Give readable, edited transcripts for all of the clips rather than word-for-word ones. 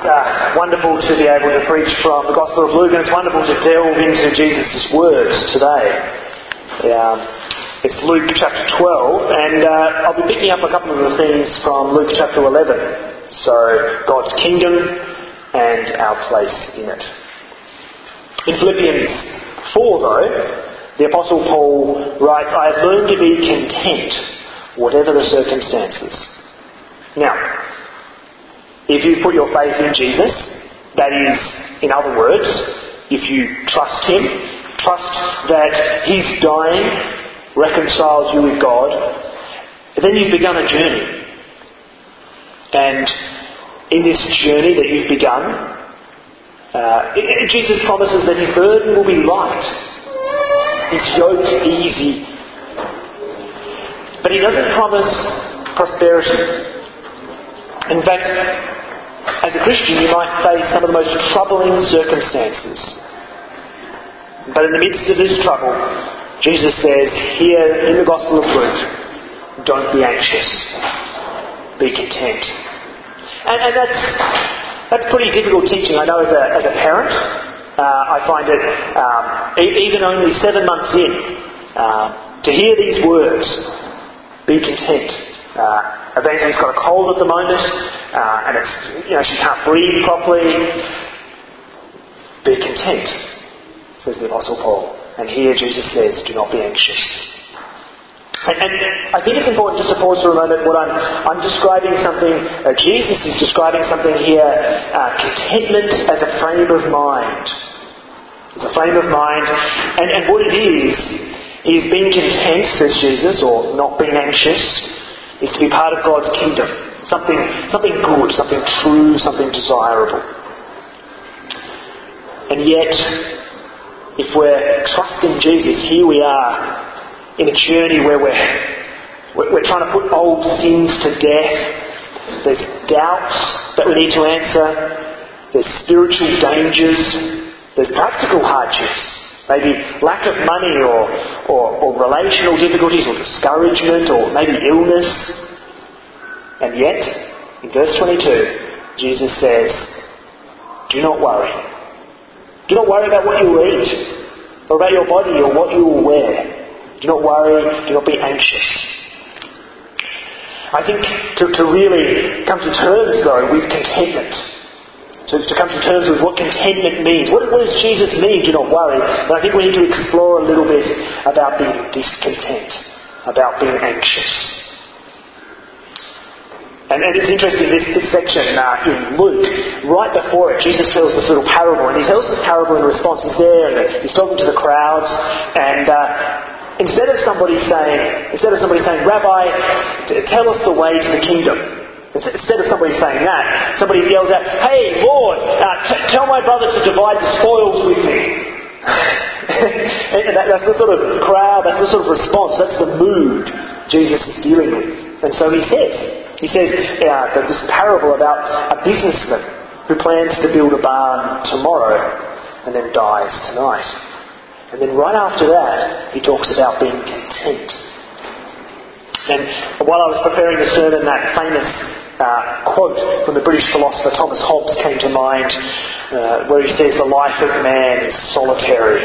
wonderful to be able to preach from the Gospel of Luke, and it's wonderful to delve into Jesus' words today. It's Luke chapter 12, and I'll be picking up a couple of the themes from Luke chapter 11. So, God's kingdom and our place in it. In Philippians 4, though, the Apostle Paul writes, "I have learned to be content, whatever the circumstances." Now, if you put your faith in Jesus, that is, in other words, if you trust Him, trust that His dying reconciles you with God, then you've begun a journey. And in this journey that you've begun, Jesus promises that His burden will be light, His yoke easy. But He doesn't promise prosperity. In fact, as a Christian, you might face some of the most troubling circumstances. But in the midst of this trouble, Jesus says here in the Gospel of Luke, don't be anxious, be content. And that's pretty difficult teaching. I know as a parent, I find it, even only 7 months in, to hear these words, be content. Evangeline's got a cold at the moment, and it's, she can't breathe properly. Be content, says the Apostle Paul. And here Jesus says, do not be anxious. And I think it's important just to pause for a moment. What I'm describing something, Jesus is describing something here, contentment as a frame of mind. It's a frame of mind, and what it is being content, says Jesus, or not being anxious, is to be part of God's kingdom. Something good, something true, something desirable. And yet, if we're trusting Jesus, here we are in a journey where we're trying to put old sins to death. There's doubts that we need to answer. There's spiritual dangers. There's practical hardships. Maybe lack of money or relational difficulties or discouragement or maybe illness. And yet, in verse 22, Jesus says, do not worry. Do not worry about what you will eat or about your body or what you will wear. Do not worry, do not be anxious. I think to really come to terms, though, with contentment, to come to terms with what contentment means. What does Jesus mean, do not worry? But I think we need to explore a little bit about being discontent, about being anxious. And it's interesting, this section in Luke, right before it, Jesus tells this little parable, and He tells this parable in response. He's there, and He's talking to the crowds, and instead of somebody saying, Rabbi, tell us the way to the kingdom, instead of somebody saying that, somebody yells out, hey, Lord, tell my brother to divide the spoils with me. And that's the sort of crowd, that's the sort of response, that's the mood Jesus is dealing with. And so He says that this parable about a businessman who plans to build a barn tomorrow and then dies tonight. And then right after that, He talks about being content. And while I was preparing the sermon, that famous quote from the British philosopher Thomas Hobbes came to mind, where he says, the life of man is solitary,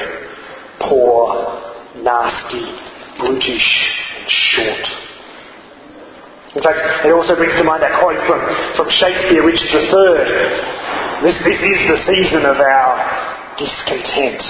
poor, nasty, brutish, and short. In fact, it also brings to mind that quote from Shakespeare, Richard III. This is the season of our discontent.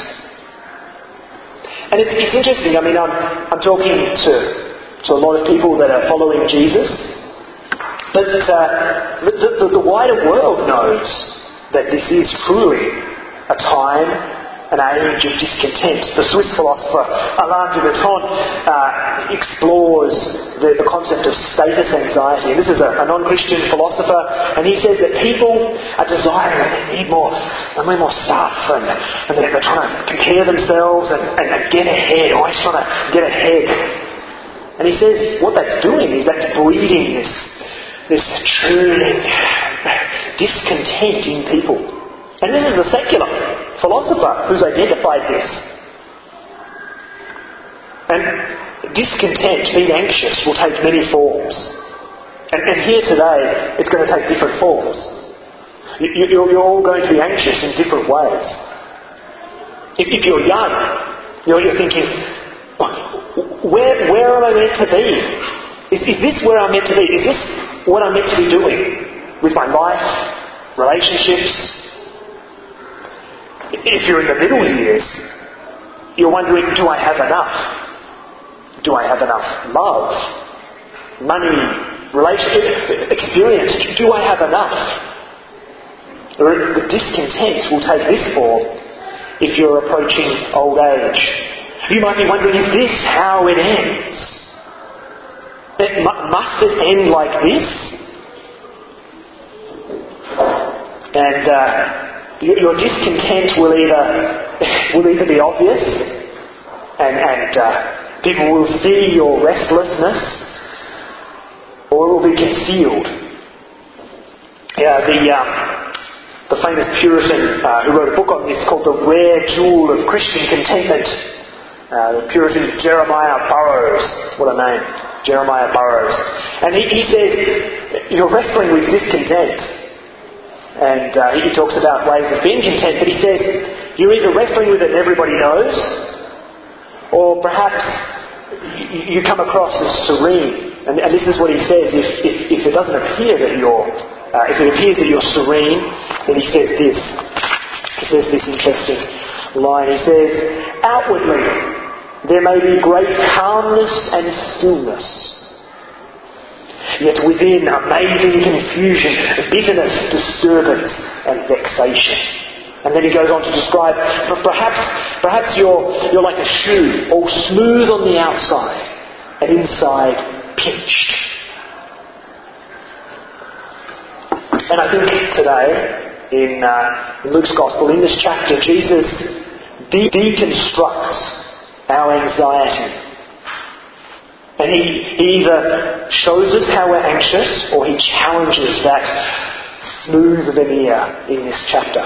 And it's interesting. I mean, I'm talking to a lot of people that are following Jesus, but the wider world knows that this is truly a time, an age of discontent. The Swiss philosopher Alain de Botton explores the concept of status anxiety. And this is a non-Christian philosopher, and he says that people are desiring and they need more stuff, and they're trying to compare themselves and get ahead, always trying to get ahead. And he says what that's doing is that's breeding this churning discontent in people. And this is a secular philosopher who's identified this. And discontent, being anxious, will take many forms. And here today, it's going to take different forms. You're all going to be anxious in different ways. If you're young, you're thinking, where am I meant to be? Is this where I'm meant to be? Is this what I'm meant to be doing with my life, relationships? If you're in the middle years, you're wondering, do I have enough? Do I have enough love, money, relationship, experience? Do I have enough? The discontent will take this form if you're approaching old age. You might be wondering, is this how it ends? Must it end like this? And your discontent will either be obvious, and people will see your restlessness, or it will be concealed. The famous Puritan who wrote a book on this called The Rare Jewel of Christian Contentment, the Puritan Jeremiah Burroughs. What a name, Jeremiah Burroughs. And he says, you're wrestling with discontent. And he talks about ways of being content, but he says, you're either wrestling with it and everybody knows, or perhaps you come across as serene. And this is what he says, if it doesn't appear that if it appears that you're serene, then he says this. He says this interesting line. He says, outwardly there may be great calmness and stillness, yet within amazing confusion, bitterness, disturbance and vexation. And then he goes on to describe, perhaps you're like a shoe, all smooth on the outside and inside pinched. And I think today, in Luke's Gospel, in this chapter, Jesus deconstructs our anxiety. And he either shows us how we're anxious, or he challenges that smooth veneer in this chapter.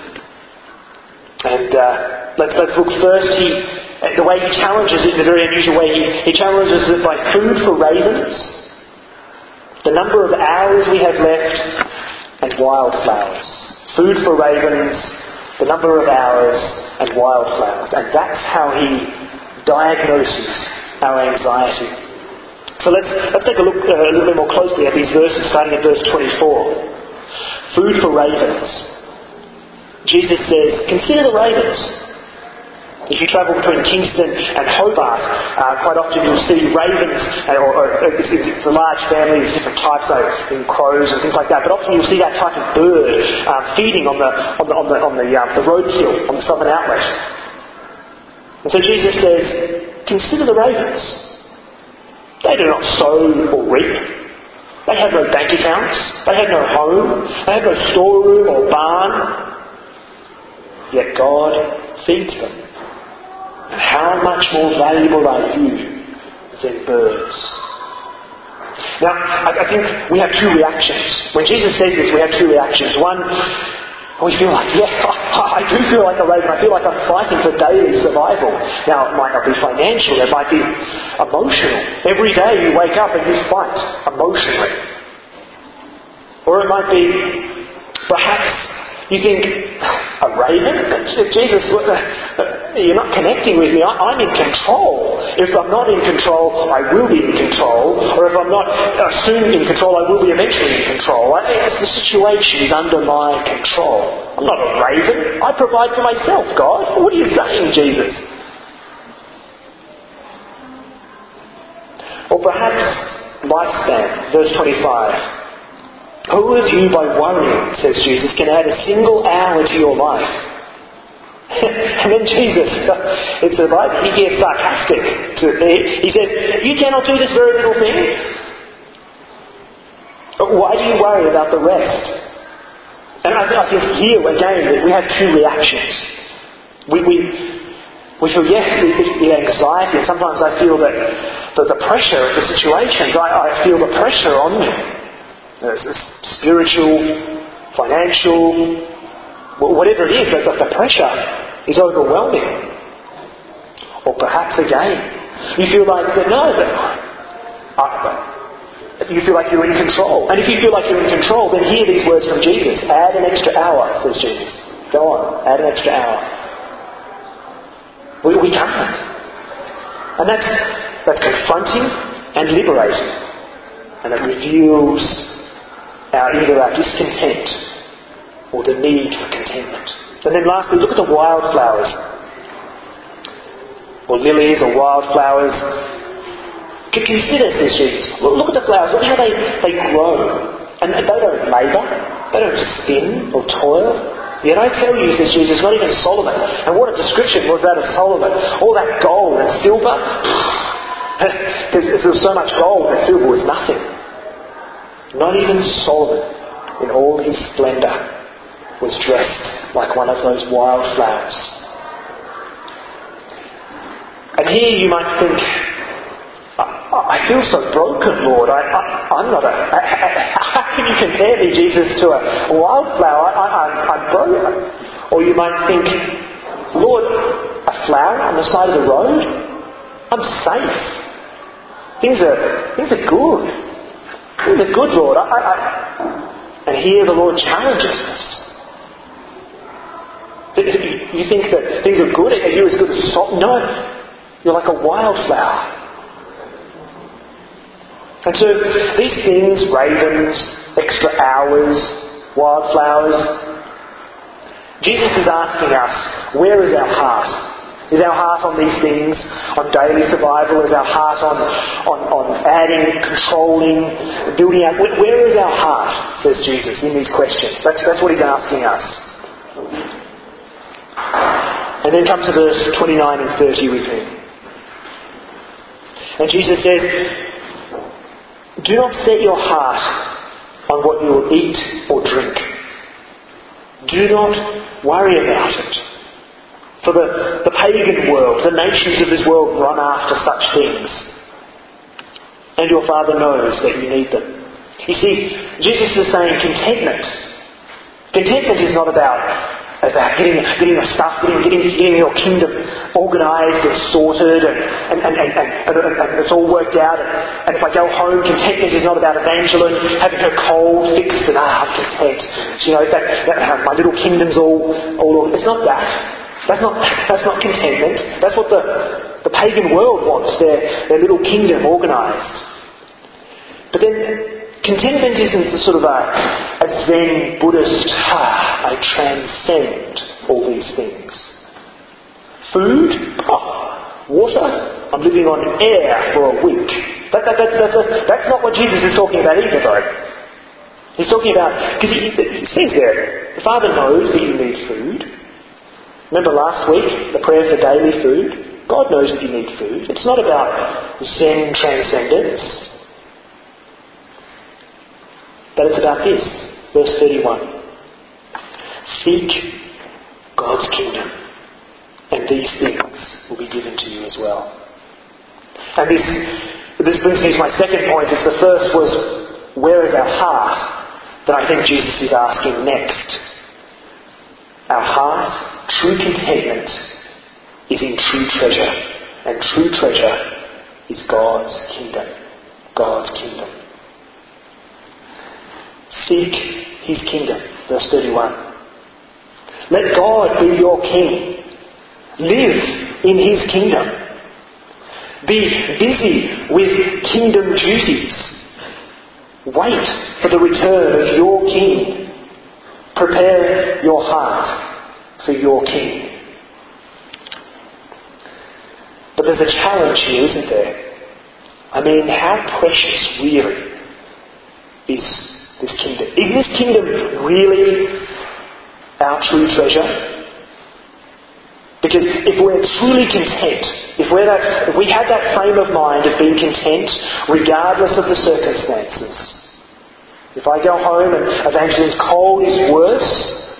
And let's look first. The way he challenges it in a very unusual way, he challenges it by food for ravens, the number of hours we have left, and wildflowers. Food for ravens, the number of hours, and wildflowers. And that's how he diagnoses our anxiety. So let's take a look a little bit more closely at these verses, starting at verse 24. Food for ravens. Jesus says, consider the ravens. If you travel between Kingston and Hobart, quite often you'll see ravens, it's a large family, there's different types, in crows and things like that, but often you'll see that type of bird feeding on the roadkill, on the southern outlet. And so Jesus says, consider the ravens. They do not sow or reap. They have no bank accounts. They have no home. They have no storeroom or barn. Yet God feeds them. And how much more valuable are you than birds? Now, I think we have two reactions. When Jesus says this, we have two reactions. One, we feel like, I do feel like a raven. I feel like I'm fighting for daily survival. Now, it might not be financial. It might be emotional. Every day you wake up and you fight emotionally. Or it might be, perhaps, you think, a raven? Jesus, you're not connecting with me. I'm in control. If I'm not in control, I will be in control. Or if I'm not soon in control, I will be eventually in control. The situation is under my control. I'm not a raven. I provide for myself, God. What are you saying, Jesus? Or perhaps lifespan, verse 25. Who of you, by worrying, says Jesus, can add a single hour to your life? And then Jesus, it's right, he gets sarcastic. He says, you cannot do this very little thing? Why do you worry about the rest? And I think here, again, that we have two reactions. We feel, yes, the anxiety, and sometimes I feel that the pressure of the situations, I feel the pressure on me. There's this spiritual, financial, whatever it is, the pressure is overwhelming. Or perhaps again, you feel like, you feel like you're in control. And if you feel like you're in control, then hear these words from Jesus. Add an extra hour, says Jesus. Go on, add an extra hour. We can't. And that's confronting and liberating. And it reveals either our discontent or the need for contentment. And then lastly, look at the wildflowers. Or lilies or wildflowers. Consider, says Jesus. Look at the flowers. Look how they grow. And they don't labour. They don't spin or toil. Yet I tell you, says Jesus, not even Solomon. And what a description was that of Solomon. All that gold and silver. There was so much gold that silver was nothing. Not even Solomon, in all his splendour, was dressed like one of those wildflowers. And here you might think, I feel so broken, Lord. I'm not how can you compare me, Jesus, to a wildflower? I'm broken. Or you might think, Lord, a flower on the side of the road? I'm safe. Things are good. Things are good, Lord. And here the Lord challenges us. You think that things are good? Are you as good as salt? No. You're like a wildflower. And so these things, ravens, extra hours, wildflowers, Jesus is asking us, where is our heart? Is our heart on these things, on daily survival? Is our heart on adding, controlling, building out? Where is our heart, says Jesus, in these questions? That's what he's asking us. And then come to verse 29 and 30 with me. And Jesus says, do not set your heart on what you will eat or drink. Do not worry about it. For the pagan world, the nations of this world run after such things. And your Father knows that you need them. You see, Jesus is saying contentment. Contentment is not about getting the stuff, getting your kingdom organised and sorted and it's all worked out. And if I go home, contentment is not about Evangeline having her cold fixed and I'm content. So, my little kingdom's all. It's not that. That's not contentment. That's what the pagan world wants. Their little kingdom organised. But then contentment isn't the sort of a Zen Buddhist, I transcend all these things. Food? Water? I'm living on air for a week. That's not what Jesus is talking about either, though. He's talking about, because he says there, the Father knows that you need food. Remember last week, the prayer for daily food? God knows that you need food. It's not about Zen transcendence. But it's about this, verse 31. Seek God's kingdom, and these things will be given to you as well. And this brings me to my second point. As the first was, where is our heart? Then I think Jesus is asking next. Our heart, true contentment, is in true treasure. And true treasure is God's kingdom. God's kingdom. Seek his kingdom. Verse 31. Let God be your king. Live in his kingdom. Be busy with kingdom duties. Wait for the return of your king. Prepare your heart for your king. But there's a challenge here, isn't there? I mean, how precious really is this kingdom? Is this kingdom really our true treasure? Because if we're truly content, if we have that frame of mind of being content regardless of the circumstances, if I go home and Evangeline's cold is worse,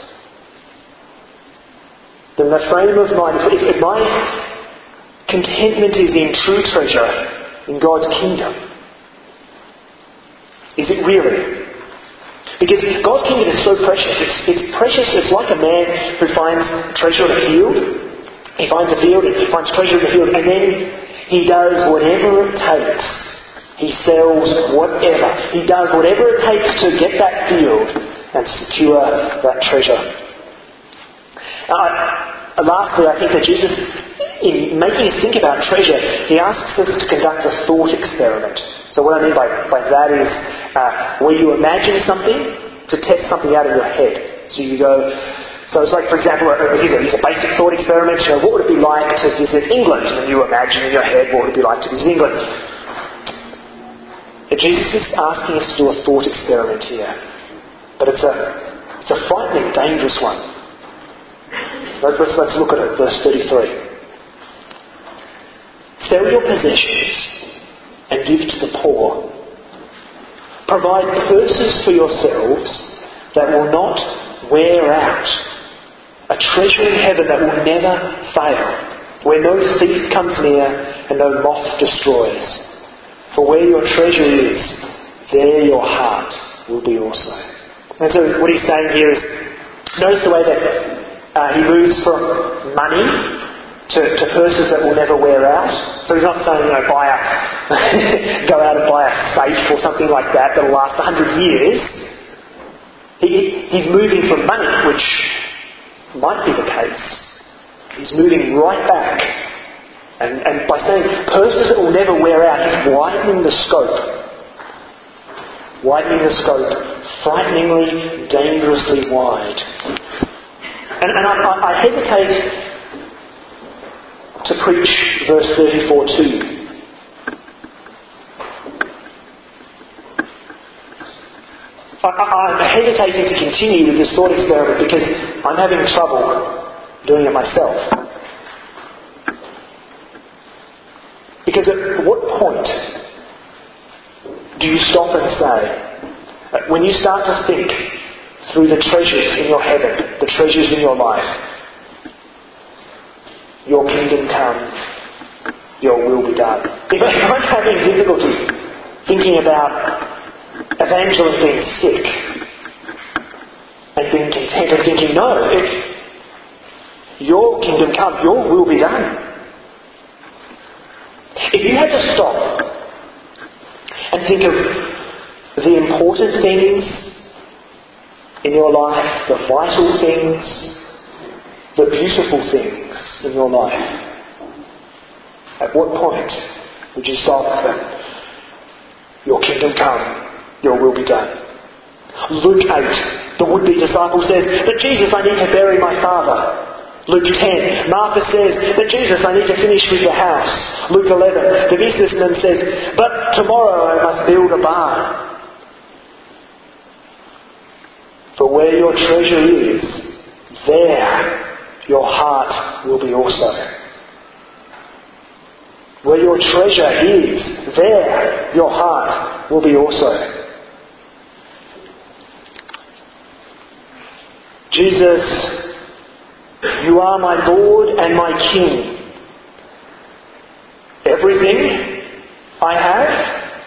then the frame of mind, if my contentment is in true treasure, in God's kingdom, is it really? Because God's kingdom is so precious. It's precious. It's like a man who finds treasure in a field. He finds a field and he finds treasure in the field, and then he does whatever it takes. He sells whatever. He does whatever it takes to get that field and secure that treasure. Lastly, I think that Jesus, in making us think about treasure, he asks us to conduct a thought experiment. So what I mean by that is where you imagine something to test something out in your head. So you go, so it's like, for example, here's a basic thought experiment. You know, what would it be like to visit England? And you imagine in your head what would it be like to visit England. And Jesus is asking us to do a thought experiment here. But it's a frightening, dangerous one. Let's look at it, verse 33. Sell your possessions and give to the poor. Provide purses for yourselves that will not wear out, a treasure in heaven that will never fail, where no thief comes near and no moth destroys. For where your treasure is, there your heart will be also. And so what he's saying here is, notice the way that he moves from money to purses that will never wear out. So he's not saying, go out and buy a safe or something like that that'll last 100 years. He's moving from money, which might be the case. He's moving right back. And by saying purses that will never wear out, he's widening the scope. Widening the scope, frighteningly, dangerously wide. And I hesitate to preach verse 34 to you. I'm hesitating to continue with this thought experiment because I'm having trouble doing it myself. Because at what point do you stop and say, when you start to think through the treasures in your heaven, the treasures in your life, your kingdom come, your will be done. If I'm having difficulty thinking about Evangeline being sick and being content and thinking, no, your kingdom come, your will be done. If you had to stop and think of the important things in your life, the vital things, the beautiful things in your life, at what point would you stop and your kingdom come, your will be done? Luke 8, the would-be disciple says, but Jesus, I need to bury my father. Luke 10, Martha says, but Jesus, I need to finish with the house. Luke 11, the businessman says, but tomorrow I must build a barn. For where your treasure is, there your heart will be also. Where your treasure is, there your heart will be also. Jesus, you are my Lord and my King. Everything I have,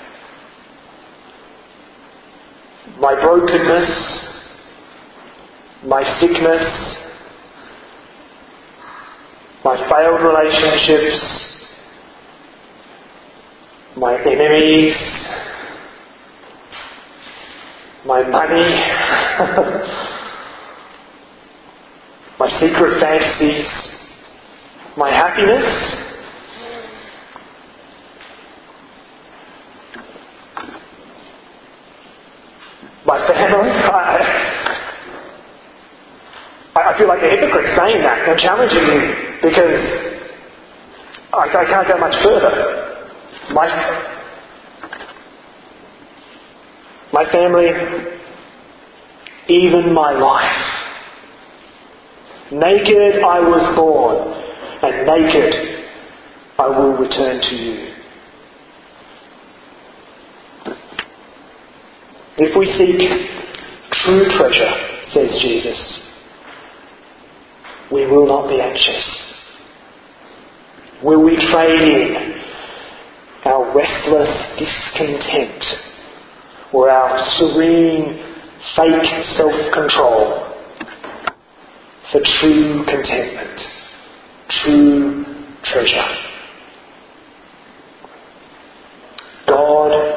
my brokenness, my sickness, my failed relationships, my enemies, my money, my secret fantasies, my happiness, my family. I feel like a hypocrite saying that and challenging you because I can't go much further. My family, even my life. Naked I was born, and naked I will return to you. If we seek true treasure, says Jesus, we will not be anxious. Will we trade in our restless discontent or our serene fake self-control for true contentment, true treasure? God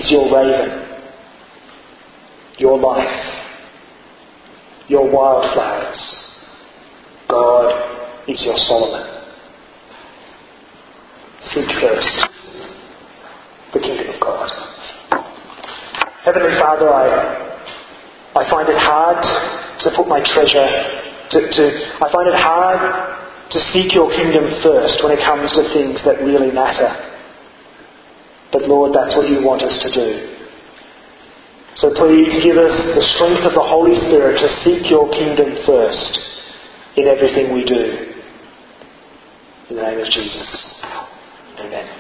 is your raven, your life, your wildflowers. God is your Solomon. Seek first the kingdom of God. Heavenly Father, I find it hard to put my treasure I find it hard to seek your kingdom first when it comes to things that really matter. But Lord, that's what you want us to do. So please give us the strength of the Holy Spirit to seek your kingdom first in everything we do. In the name of Jesus. Amen.